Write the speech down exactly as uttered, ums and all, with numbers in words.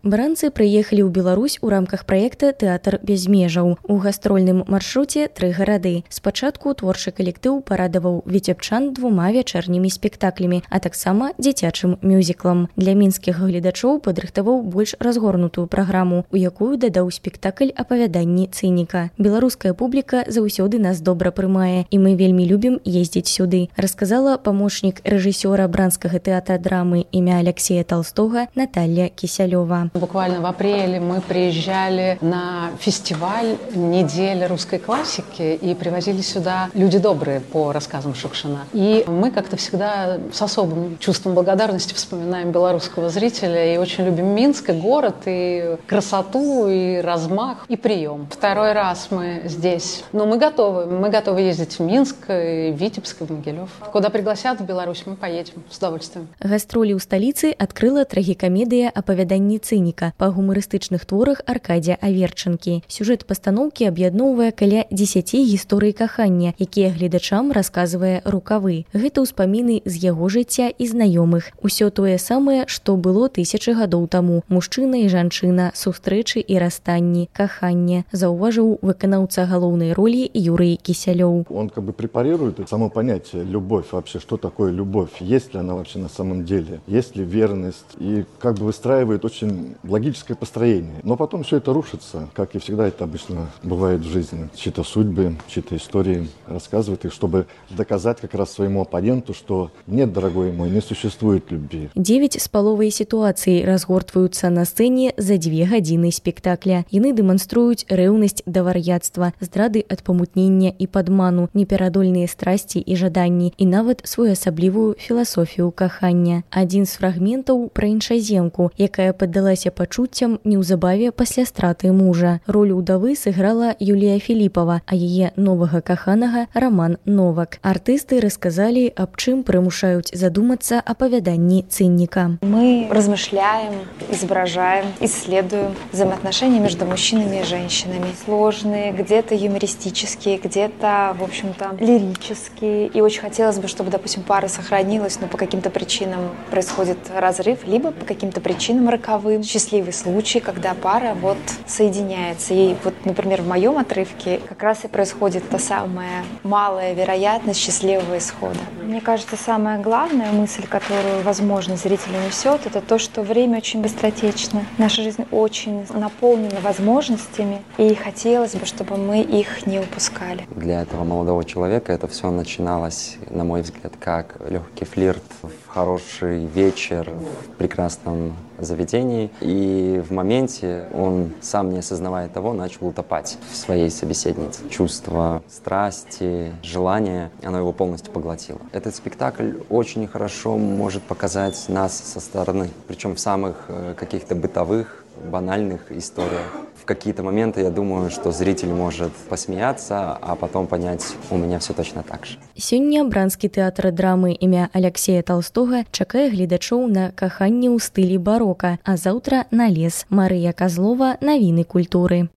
Бранцы прыехалі ў Беларусь у рамках праекта «Тэатр без межаў». У гастрольным маршруце тры гарады. Спачатку творчы калектыў парадаваў віцебчан двума вячэрнімі спектаклямі, а таксама дзіцячым мюзіклам. Для мінскіх гледачоў падрыхтаваў больш разгорнутую праграму, у якую дадаў спектакль апавяданні цыніка. Беларуская публіка заўсёды нас добра прымае, і мы вельмі любім ездзіць сюды, расказала памочнік рэжысёра бранскага тэатра драмы імя Алексея Толстога Наталья Кисялёва. Буквально в апреле мы приезжали на фестиваль «Неделя русской классики» и привозили сюда «Люди добрые» по рассказам Шукшина. И мы как-то всегда с особым чувством благодарности вспоминаем белорусского зрителя и очень любим Минск, и город, и красоту, и размах, и прием. Второй раз мы здесь. Но мы готовы. Мы готовы ездить в Минск, и в Витебск, и в Могилев. Куда пригласят в Беларусь, мы поедем с удовольствием. Гастролі ў сталіцы адкрыла трагікамедыя «Апавяданні цыніка» па гумарыстычных творах Аркадзя Аверчанкі. Сюжэт пастаноўкі аб'ядноўвае каля дзесяці гісторый кахання, якія гледачам расказвае Рукавы. Гэта ўспаміны з яго жыцця і знаёмых. Усё тое самае, што было тысячы гадоў таму. Мужчына і жанчына, сустрэчы і расстанні, каханне, заўважыў выканаўца галоўнай ролі Юрий Кисялёў. Он как бы препарирует само понятие любовь вообще, что такое любовь, есть ли она вообще на самом деле, есть ли верность, и как бы выстраивает очень логическое построение. Но потом все это рушится, как и всегда это обычно бывает в жизни. Чьи-то судьбы, чьи-то истории рассказывают их, чтобы доказать как раз своему оппоненту, что нет, дорогой мой, не существует любви. Девять з паловай сітуацый разгортваюцца на сцэне за дзве гадзіны спектакля. Яны дэманструюць рэўнасць да вар'яцтва, здрады ад памутнення і падману, неперадольныя страсці і жаданні, і нават своеасаблівую філасофію кахання. Адзін з фрагментаў пра іншаземку, якая паддалася пачуццям неўзабаве пасля страты мужа. Ролю ўдавы сыграла Юлія Філіпова, а яе новага каханага Роман Новак. Артысты расказалі, аб чым прымушаюць задумацца апавяданні цынніка. Мы размышляем, изображаем, исследуем взаимоотношения между мужчинами и женщинами. Сложные, где-то юмористические, где-то, в общем-то, лирические. И очень хотелось бы, чтобы, допустим, пара сохранилась, но по каким-то причинам происходит разрыв, либо по каким-то причинам роковым. Счастливый случай, когда пара вот соединяется. И вот, например, в моем отрывке как раз и происходит та самая малая вероятность счастливого исхода. Мне кажется, самая главная мысль, которую, возможно, зритель унесет, это то, что время очень быстротечно. Наша жизнь очень наполнена возможностями, и хотелось бы, чтобы мы их не упускали. Для этого молодого человека это все начиналось, на мой взгляд, как легкий флирт в хороший вечер в прекрасном заведении. И в моменте он, сам не осознавая того, начал утопать в своей собеседнице. Чувство страсти, желания, оно его полностью поглотило. Этот спектакль очень хорошо может показать нас со стороны, причем в самых каких-то бытовых, банальных историях. В какие-то моменты, я думаю, что зритель может посмеяться, а потом понять, у меня все точно так же. Сёння бранскі тэатр драмы імя Алексея Толстога чакае гледачоў на каханне ў стылі барока, а заўтра на лес. Марыя Казлова, навіны культуры.